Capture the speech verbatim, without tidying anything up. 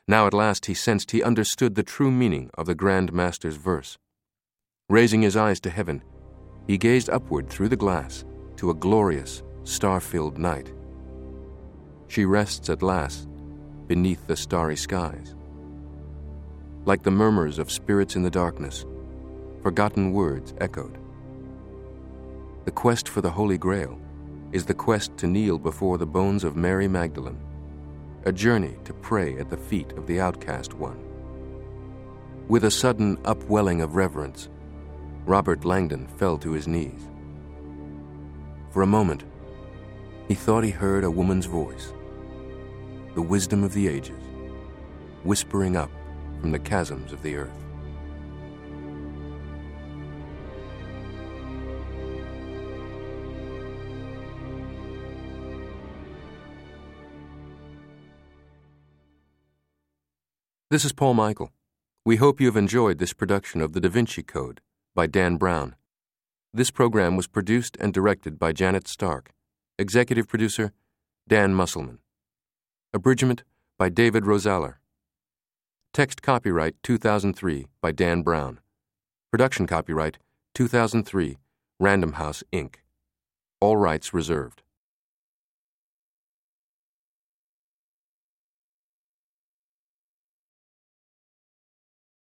Now at last he sensed he understood the true meaning of the Grand Master's verse. Raising his eyes to heaven, he gazed upward through the glass to a glorious, star-filled night. She rests at last beneath the starry skies. Like the murmurs of spirits in the darkness, forgotten words echoed. The quest for the Holy Grail is the quest to kneel before the bones of Mary Magdalene, a journey to pray at the feet of the outcast one. With a sudden upwelling of reverence, Robert Langdon fell to his knees. For a moment, he thought he heard a woman's voice, the wisdom of the ages, whispering up from the chasms of the earth. This is Paul Michael. We hope you have enjoyed this production of The Da Vinci Code by Dan Brown. This program was produced and directed by Janet Stark. Executive producer, Dan Musselman. Abridgment by David Rosaller. Text copyright two thousand three by Dan Brown. Production copyright two thousand three, Random House, Incorporated. All rights reserved.